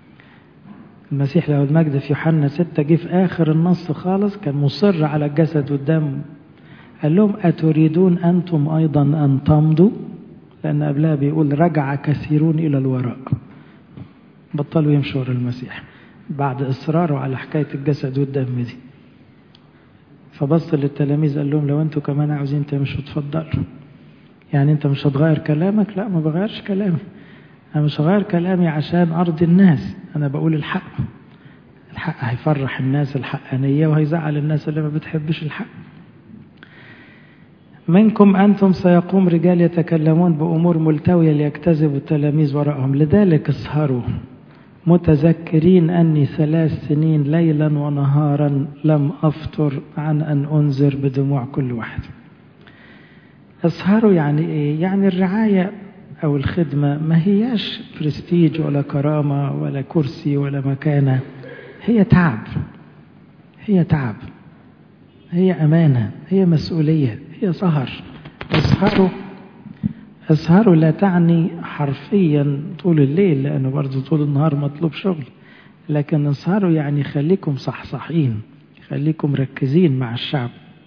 المسيح له المجد في يوحنا 6 جه في آخر النص خالص كان مصر على الجسد والدم، قال لهم أتريدون أنتم أيضا أن تمضوا؟ لأن قبلها بيقول رجع كثيرون إلى الوراء، بطلوا يمشوا ورا المسيح بعد إصراره على حكاية الجسد والدم دي. فبص للتلاميذ قال لهم لو أنتوا كمان عاوزين تمشوا اتفضلوا. يعني أنت مش هتغير كلامك؟ لا، ما بغيرش كلامي. أنا مش هغير كلامي عشان أرضي الناس، أنا بقول الحق. الحق هيفرح الناس الحقانية وهيزعل الناس اللي ما بتحبش الحق. منكم أنتم سيقوم رجال يتكلمون بأمور ملتوية ليجتذبوا التلاميذ وراءهم، لذلك اسهروا متذكرين أني 3 سنين ليلا ونهارا لم أفطر عن أن أنذر بدموع كل واحد. اسهروا يعني إيه؟ يعني الرعاية أو الخدمة ما هياش برستيج ولا كرامة ولا كرسي ولا مكانة، هي تعب، هي تعب، هي أمانة، هي مسؤولية، هي سهر. اسهروا لا تعني حرفيا طول الليل، لأنه برضو طول النهار مطلوب شغل، لكن اسهروا يعني خليكم صحصحين، خليكم مركزين مع الشعب.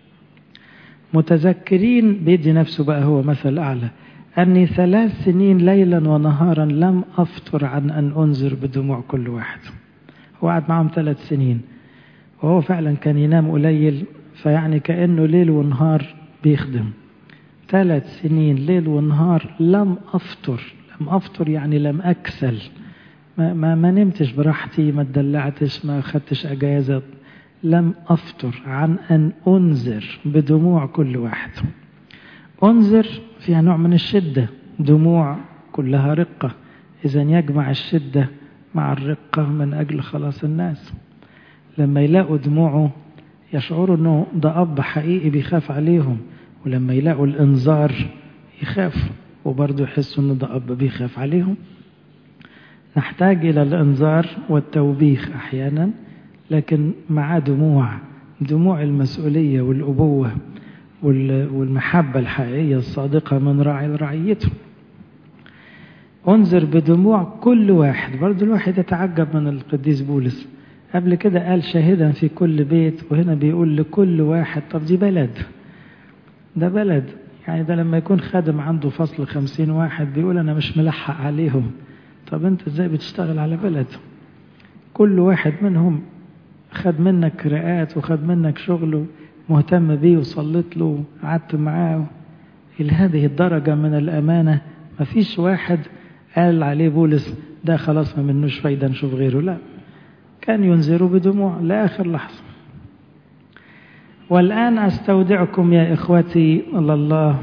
متذكرين بيدي نفسه بقى هو مثل أعلى، أني 3 سنين ليلا ونهارا لم أفطر عن أن أنذر بدموع كل واحد. هو قعد معهم 3 سنين وهو فعلا كان ينام قليل، فيعني كأنه ليل ونهار بيخدم. 3 سنين ليل ونهار لم أفطر يعني لم أكسل، ما نمتش براحتي، ما اتدلعتش، ما خدتش أجازة. لم أفطر عن أن أنذر بدموع كل واحد. أنذر فيها نوع من الشدة، دموع كلها رقة، إذا يجمع الشدة مع الرقة من أجل خلاص الناس. لما يلاقوا دموعه يشعروا أنه ده أب حقيقي بيخاف عليهم، ولما يلاقوا الإنذار يخافوا وبرضو يحسوا أنه ده أب بيخاف عليهم. نحتاج إلى الإنذار والتوبيخ أحيانا، لكن مع دموع المسؤولية والأبوة والمحبة الحقيقية الصادقة من راعي رعيته. انذر بدموع كل واحد. برضو الواحد يتعجب من القديس بولس، قبل كده قال شاهدا في كل بيت، وهنا بيقول لكل واحد. طب دي بلد، ده بلد يعني، ده لما يكون خادم عنده فصل 50 واحد بيقول أنا مش ملحق عليهم. طب أنت إزاي بتشتغل على بلد؟ كل واحد منهم خد منك رئات وخد منك شغله، مهتم بيه وصلت له وقعدت معاه إلى هذه الدرجة من الأمانة. ما فيش واحد قال عليه بولس ده خلاص ما منوش فايدة نشوف غيره، لا، كان ينذروا بدموع لآخر لحظة. والآن أستودعكم يا إخوتي الله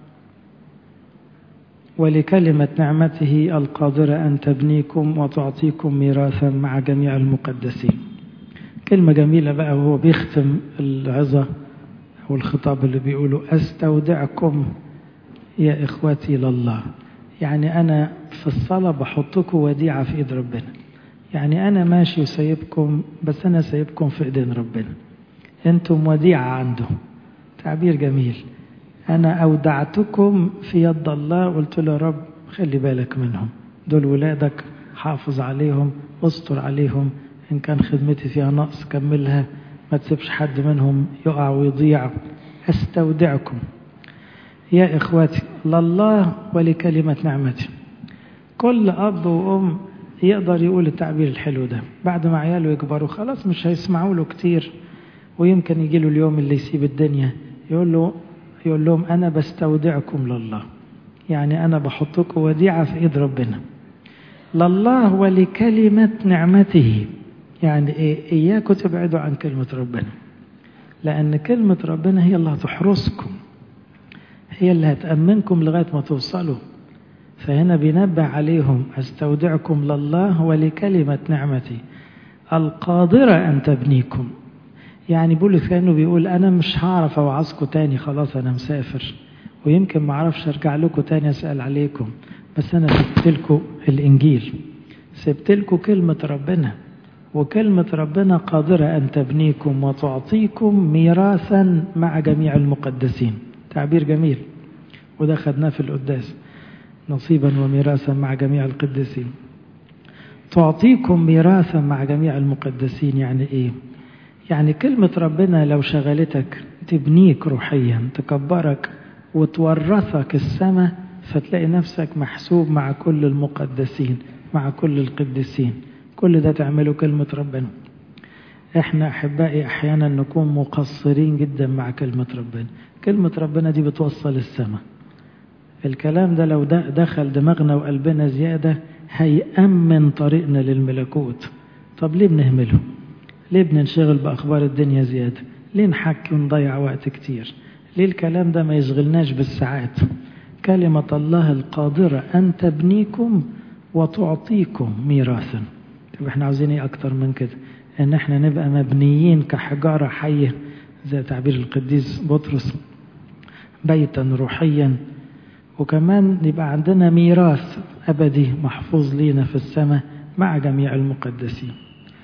ولكلمة نعمته القادرة أن تبنيكم وتعطيكم ميراثا مع جميع المقدسين. كلمة جميلة بقى، وهو بيختم العظة أو الخطاب اللي بيقوله أستودعكم يا إخوتي لله. يعني أنا في الصلاة بحطكم وديعة في إيد ربنا، يعني أنا ماشي وسايبكم، بس أنا سايبكم في إيدين ربنا، أنتم وديعة عنده. تعبير جميل. أنا أودعتكم في يد الله، قلت له يا رب خلي بالك منهم، دول ولادك، حافظ عليهم، استر عليهم، إن كان خدمتي فيها نقص كملها، ما تسيبش حد منهم يقع ويضيع. أستودعكم يا إخواتي لله ولكلمة نعمته. كل أب وأم يقدر يقول التعبير الحلو ده بعد ما عياله يكبروا، خلاص مش هيسمعوا له كتير، ويمكن يجي له اليوم اللي يسيب الدنيا، يقول لهم أنا بستودعكم لله، يعني أنا بحطكم وديعة في إيد ربنا. لله ولكلمة نعمته، يعني إيه؟ إياكم تبعدوا عن كلمة ربنا، لأن كلمة ربنا هي اللي هتحرسكم، هي اللي هتأمنكم لغاية ما توصلوا. فهنا بينبه عليهم أستودعكم لله ولكلمة نعمتي القادرة أن تبنيكم. يعني بولس كأنه بيقول أنا مش هعرف أوعظكم تاني، خلاص أنا مسافر، ويمكن ما أعرفش أرجع لكم تاني أسأل عليكم، بس أنا سبت لكم الإنجيل، سبت لكم كلمة ربنا، وكلمة ربنا قادرة أن تبنيكم وتعطيكم ميراثا مع جميع المقدسين. تعبير جميل، وده خدناه في القداس، نصيبا وميراثا مع جميع القديسين. تعطيكم ميراثا مع جميع المقدسين يعني إيه؟ يعني كلمة ربنا لو شغلتك تبنيك روحيا، تكبرك وتورثك السماء، فتلاقي نفسك محسوب مع كل المقدسين، مع كل القديسين. كل ده تعمله كلمة ربنا. احنا أحبائي أحيانا نكون مقصرين جدا مع كلمة ربنا. كلمة ربنا دي بتوصل السماء. الكلام ده لو دخل دماغنا وقلبنا زيادة هيأمن طريقنا للملكوت. طب ليه بنهمله؟ ليه بننشغل بأخبار الدنيا زيادة؟ ليه نحكي ونضيع وقت كتير؟ ليه الكلام ده ما يشغلناش بالساعات؟ كلمة الله القادرة أن تبنيكم وتعطيكم ميراثا. طب احنا عاوزين ايه أكتر من كده؟ ان احنا نبقى مبنيين كحجارة حية زي تعبير القديس بطرس، بيتا روحيا، وكمان يبقى عندنا ميراث أبدي محفوظ لينا في السماء مع جميع المقدسين.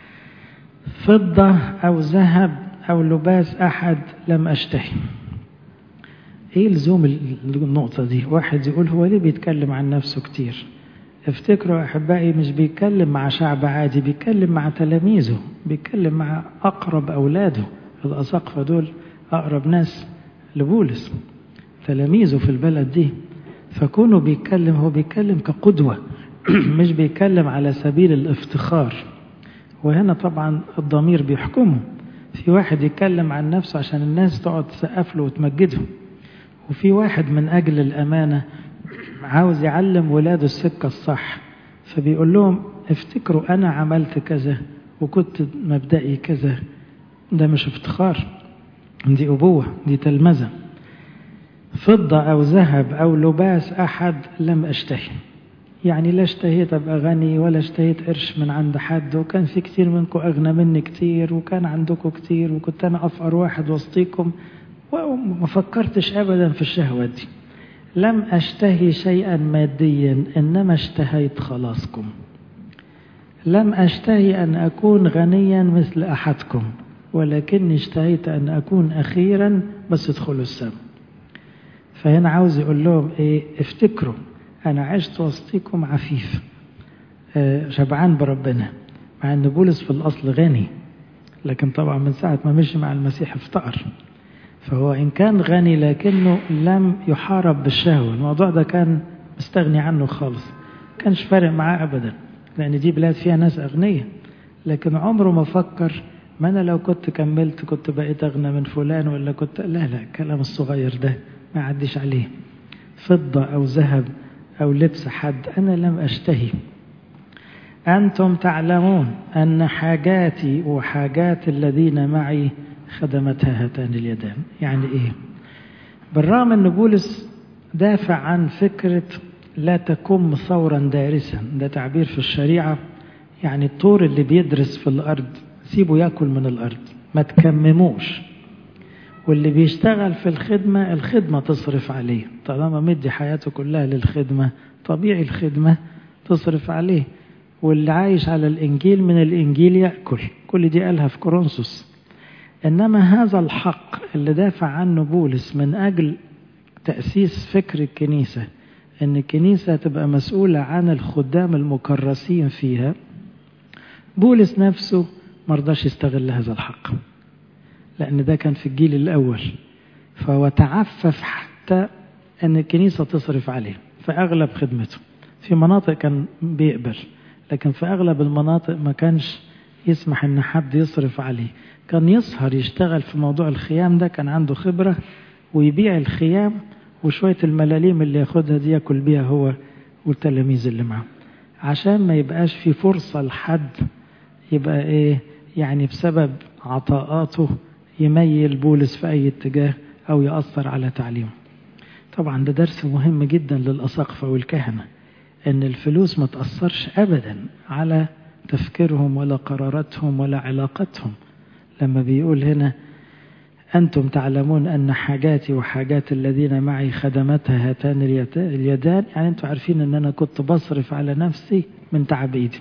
فضة أو ذهب أو لباس أحد لم أشتهي. إيه لزوم النقطة دي؟ واحد يقول هو ليه بيتكلم عن نفسه كتير؟ افتكروا أحبائي، مش بيتكلم مع شعب عادي، بيتكلم مع تلاميذه، بيتكلم مع أقرب أولاده. الأساقفة دول أقرب ناس لبولس، تلاميذه في البلد دي. فكونه بيتكلم، هو بيتكلم كقدوة مش بيتكلم على سبيل الافتخار. وهنا طبعا الضمير بيحكمه. في واحد يتكلم عن نفسه عشان الناس تقعد تسقف له وتمجده، وفي واحد من أجل الأمانة عاوز يعلم ولاده السكة الصح، فبيقول لهم افتكروا أنا عملت كذا وكنت مبدئي كذا. ده مش افتخار، دي أبوة، دي تلمذة. فضة أو ذهب أو لباس أحد لم أشتهي، يعني لا اشتهيت أبقى غني ولا اشتهيت قرش من عند حد، وكان في كتير منكم أغنى مني كتير، وكان عندكم كتير، وكنت أنا أفقر واحد وسطيكم، وما فكرتش أبدا في الشهوة دي. لم أشتهي شيئا ماديا، إنما اشتهيت خلاصكم. لم أشتهي أن أكون غنيا مثل أحدكم، ولكني اشتهيت أن أكون أخيرا بس ادخلوا السماء. فهنا عاوز يقول لهم إيه؟ افتكروا أنا عشت وسطيكم عفيف، شبعان بربنا، مع أن بولس في الأصل غني، لكن طبعا من ساعة ما مشي مع المسيح افتقر. فهو إن كان غني لكنه لم يحارب بالشهوة. الموضوع ده كان مستغني عنه خالص، كانش فارق معاه أبدا، لأن دي بلاد فيها ناس أغنية. لكن عمره ما فكر ما أنا لو كنت كملت كنت بقيت أغنى من فلان، ولا كنت لا الكلام الصغير ده ما عديش عليه. فضة أو ذهب أو لبس حد أنا لم أشتهي. أنتم تعلمون أن حاجاتي وحاجات الذين معي خدمتها هاتان اليدان. يعني إيه؟ بالرغم أن بولس دافع عن فكرة لا تكم ثورا دارسا، ده تعبير في الشريعة، يعني الطور اللي بيدرس في الأرض سيبه يأكل من الأرض، ما تكمموش. واللي بيشتغل في الخدمة، الخدمة تصرف عليه، طالما مدي حياته كلها للخدمة طبيعي الخدمة تصرف عليه. واللي عايش على الإنجيل من الإنجيل يأكل، كل دي قالها في كورنثوس. إنما هذا الحق اللي دافع عنه بولس من أجل تأسيس فكر الكنيسة، إن الكنيسة تبقى مسؤولة عن الخدام المكرسين فيها، بولس نفسه مرضاش يستغل هذا الحق، لأن ده كان في الجيل الأول. فهو تعفف حتى أن الكنيسة تصرف عليه في أغلب خدمته. في مناطق كان بيقبل، لكن في أغلب المناطق ما كانش يسمح أن حد يصرف عليه. كان يسهر يشتغل في موضوع الخيام ده، كان عنده خبرة، ويبيع الخيام وشوية الملاليم اللي ياخدها دي يأكل بيها هو والتلاميذ اللي معه، عشان ما يبقاش في فرصة لحد يبقى إيه يعني بسبب عطاءاته يميل بولس في أي اتجاه أو يأثر على تعليمه. طبعا ده درس مهم جدا للأساقفة والكهنة، أن الفلوس ما تأثرش أبدا على تفكيرهم ولا قراراتهم ولا علاقتهم. لما بيقول هنا أنتم تعلمون أن حاجاتي وحاجات الذين معي خدمتها هاتان اليدان، يعني أنتم عارفين أن أنا كنت بصرف على نفسي من تعب إيدي.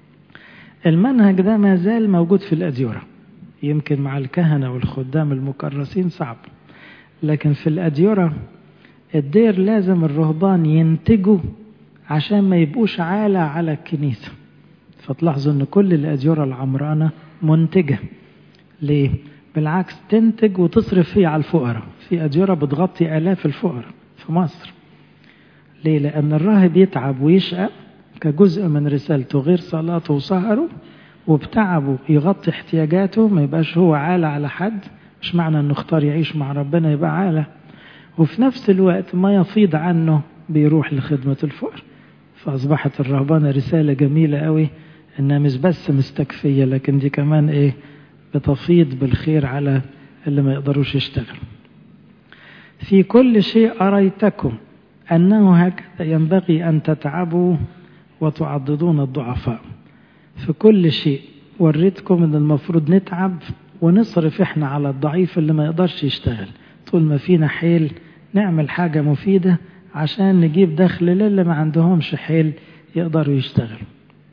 المنهج ده ما زال موجود في الأديرة، يمكن مع الكهنة والخدام المكرسين صعب، لكن في الأديرة الدير لازم الرهبان ينتجوا عشان ما يبقوش عالة على الكنيسة. فتلاحظوا أن كل الأديرة العمرانة منتجة. ليه؟ بالعكس تنتج وتصرف فيه على الفقراء. في أديرة بتغطي آلاف الفقراء في مصر. ليه؟ لأن الراهب يتعب ويشقى كجزء من رسالته، غير صلاته وسهره، وبتعبه يغطي احتياجاته، ما يبقاش هو عالة على حد. مش معنى أنه اختار يعيش مع ربنا يبقى عالة. وفي نفس الوقت ما يفيض عنه بيروح لخدمة الفقراء. فأصبحت الرهبانة رسالة جميلة قوي، إنها مش بس مستكفية، لكن دي كمان إيه بتفيض بالخير على اللي ما يقدروش يشتغل. في كل شيء أريتكم أنه هكذا ينبغي أن تتعبوا وتعضدون الضعفاء. في كل شيء وريتكم أن المفروض نتعب ونصرف إحنا على الضعيف اللي ما يقدرش يشتغل، طول ما فينا حيل نعمل حاجة مفيدة عشان نجيب دخل للي ما عندهمش حيل يقدروا يشتغلوا.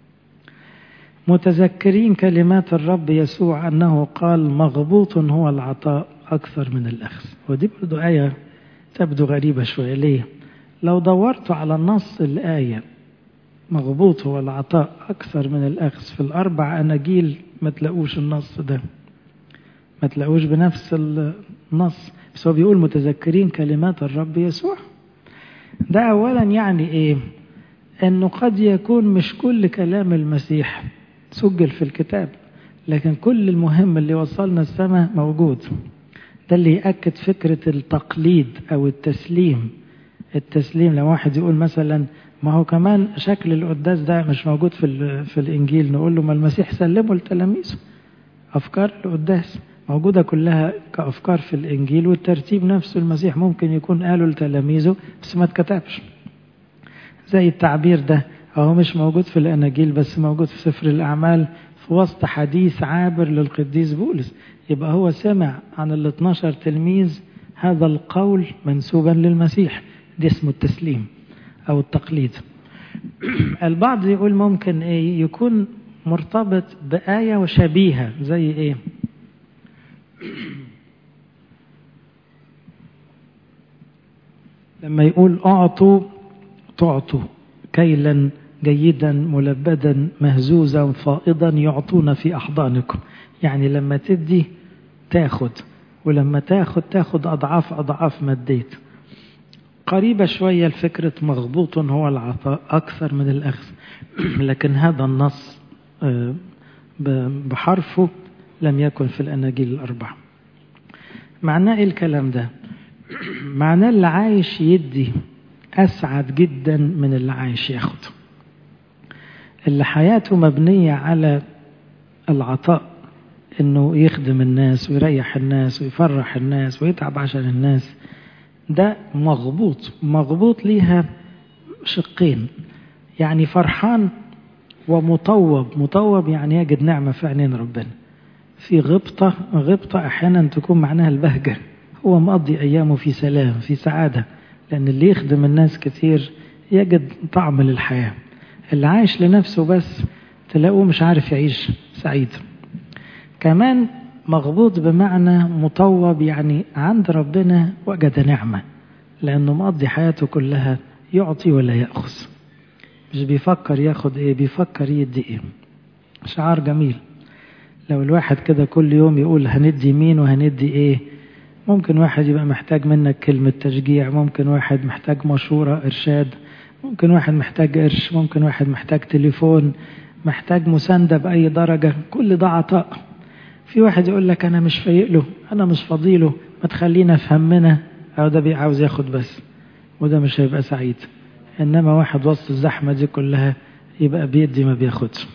متذكرين كلمات الرب يسوع أنه قال مغبوط هو العطاء أكثر من الأخذ. ودي برضو آية تبدو غريبة شوية. ليه؟ لو دورتوا على النص الآية مغبوط هو العطاء أكثر من الأخذ في الأربع أناجيل ما تلاقوش النص ده، ما تلاقوش بنفس النص، بس هو بيقول متذكرين كلمات الرب يسوع. ده أولا يعني إيه؟ أنه قد يكون مش كل كلام المسيح سجل في الكتاب، لكن كل المهم اللي وصلنا السماء موجود. ده اللي يأكد فكرة التقليد أو التسليم. التسليم لو واحد يقول مثلا ما هو كمان شكل القداس ده مش موجود في الإنجيل، نقول له ما المسيح سلمه لتلاميذه. أفكار القداس موجودة كلها كأفكار في الإنجيل، والترتيب نفسه المسيح ممكن يكون قاله لتلاميذه بس ما اتكتبش. زي التعبير ده هو مش موجود في الأناجيل بس موجود في سفر الأعمال في وسط حديث عابر للقديس بولس. يبقى هو سمع عن 12 تلميذ هذا القول منسوبا للمسيح. دي اسمه التسليم أو التقليد. البعض يقول ممكن إيه يكون مرتبط بآية وشبيهة. زي إيه؟ لما يقول أعطوا تعطوا كيلا جيدا ملبدا مهزوزا فائضا يعطون في أحضانكم. يعني لما تدي تاخد، ولما تاخد أضعاف أضعاف ما اديت. قريبة شوية الفكرة مغبوط هو العطاء أكثر من الأخذ، لكن هذا النص بحرفه لم يكن في الأناجيل الأربعة. معناه إيه الكلام ده؟ معناه اللي عايش يدي أسعد جدا من اللي عايش ياخد. اللي حياته مبنية على العطاء، إنه يخدم الناس ويريح الناس ويفرح الناس ويتعب عشان الناس، ده مغبوط. مغبوط ليها شقين، يعني فرحان ومطوب. مطوب يعني يجد نعمة في عينين ربنا. في غبطة أحيانا تكون معناها البهجة، هو مقضي أيامه في سلام في سعادة، لأن اللي يخدم الناس كتير يجد طعم للحياة. اللي عايش لنفسه بس تلاقوه مش عارف يعيش سعيد. كمان مغبوط بمعنى مطوب، يعني عند ربنا وجد نعمة، لأنه مقضي حياته كلها يعطي ولا يأخذ. مش بيفكر ياخد ايه، بيفكر يدي ايه. شعار جميل. لو الواحد كده كل يوم يقول هندي مين وهندي ايه، ممكن واحد يبقى محتاج منك كلمة تشجيع، ممكن واحد محتاج مشورة إرشاد، ممكن واحد محتاج قرش، ممكن واحد محتاج تليفون، محتاج مساندة بأي درجة. كل ده عطاء. في واحد يقول لك أنا مش فايق له، أنا مش فضيله، ما تخلينا في همنا، أو ده عاوز ياخد بس، وده مش هيبقى سعيد. إنما واحد وسط الزحمة دي كلها يبقى بيدي ما بياخدش.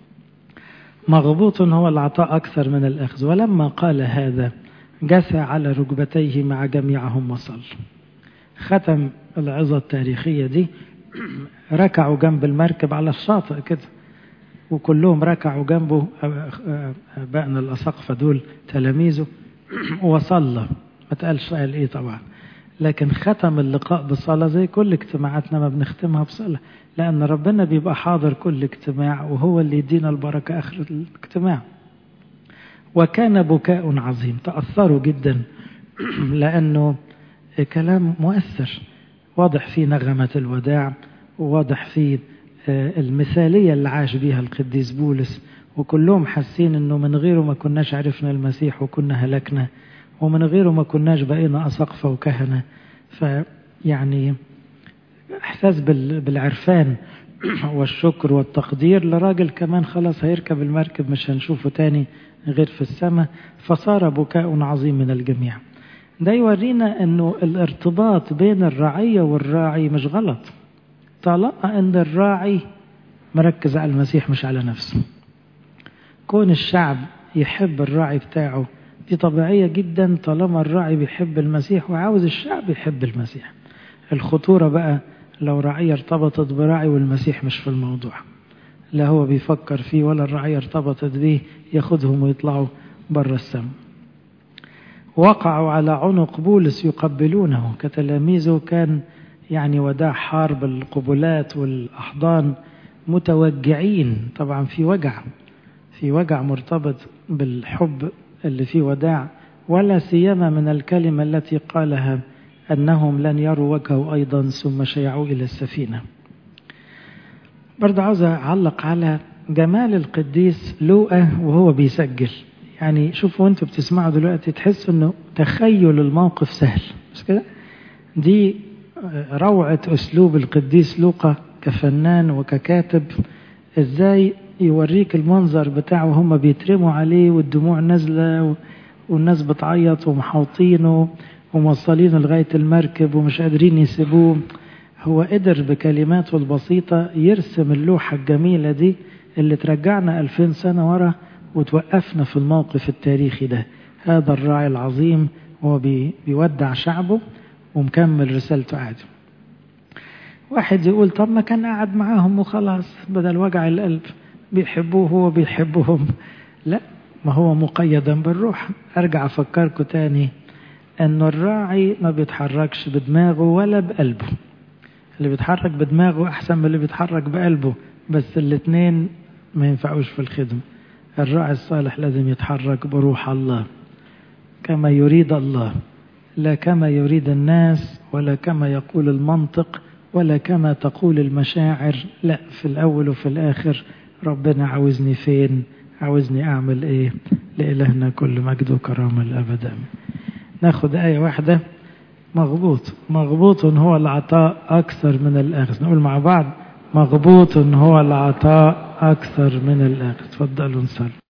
مغبوط هو العطاء أكثر من الأخذ. ولما قال هذا جثى على ركبتيه مع جميعهم وصل. ختم العظة التاريخية دي، ركعوا جنب المركب على الشاطئ كده، وكلهم ركعوا جنبه. بقنا الأساقفة دول تلاميذه، وصلى. ما تقالش قال ايه طبعا، لكن ختم اللقاء بصلاة زي كل اجتماعاتنا ما بنختمها بصلاة، لأن ربنا بيبقى حاضر كل اجتماع وهو اللي يدينا البركة آخر الاجتماع. وكان بكاء عظيم. تأثروا جدا لأنه كلام مؤثر، واضح فيه نغمة الوداع، وواضح فيه المثالية اللي عاش بيها القديس بولس. وكلهم حاسين انه من غيره ما كناش عرفنا المسيح وكنا هلكنا، ومن غيره ما كناش بقينا أساقفة وكهنة. فيعني احساس بالعرفان والشكر والتقدير لراجل كمان خلاص هيركب المركب مش هنشوفه تاني غير في السماء. فصار بكاء عظيم من الجميع. ده يورينا انه الارتباط بين الرعية والراعي مش غلط، طالما ان الراعي مركز على المسيح مش على نفسه. كون الشعب يحب الراعي بتاعه دي طبيعية جدا طالما الراعي بيحب المسيح وعاوز الشعب يحب المسيح. الخطورة بقى لو رعية ارتبطت براعي والمسيح مش في الموضوع، لا هو بيفكر فيه ولا الرعية ارتبطت به، ياخدهم ويطلعوا بره السماء. وقعوا على عنق بولس يقبلونه، كتلاميذه كان يعني وداع حرب القبلات والأحضان، متوجعين طبعا، في وجع مرتبط بالحب اللي فيه وداع، ولا سيما من الكلمة التي قالها أنهم لن يروا وجهه أيضا ثم شيعوا إلى السفينة. برضه عاوز أعلق على جمال القديس لوقا وهو بيسجل. يعني شوفوا أنتوا بتسمعوا دلوقتي تحسوا أنه تخيل الموقف سهل، مش كده؟ دي روعة أسلوب القديس لوقا كفنان وككاتب، إزاي يوريك المنظر بتاعه هم بيترموا عليه والدموع نازلة والناس بتعيط ومحوطينه وموصلينه لغاية المركب ومش قادرين يسيبوه. هو قدر بكلماته البسيطة يرسم اللوحة الجميلة دي اللي ترجعنا 2000 سنة ورا وتوقفنا في الموقف التاريخي ده. هذا الراعي العظيم هو بيودع شعبه ومكمل رسالته عادي. واحد يقول طب ما كان قاعد معاهم وخلاص بدل وجع القلب، بيحبوه هو بيحبهم. لا، ما هو مقيدا بالروح. ارجع افكركم تاني ان الراعي ما بيتحركش بدماغه ولا بقلبه. اللي بيتحرك بدماغه احسن من اللي بيتحرك بقلبه، بس الاتنين ما ينفعوش في الخدمة. الراعي الصالح لازم يتحرك بروح الله كما يريد الله، لا كما يريد الناس ولا كما يقول المنطق ولا كما تقول المشاعر. لا، في الأول وفي الآخر ربنا عاوزني فين، عاوزني أعمل إيه. لإلهنا كل مجد وكرامة الأبد. ناخد آية واحدة. مغبوط هو العطاء أكثر من الأخذ. نقول مع بعض: مغبوط هو العطاء أكثر من الأخذ. تفضلوا نصلي.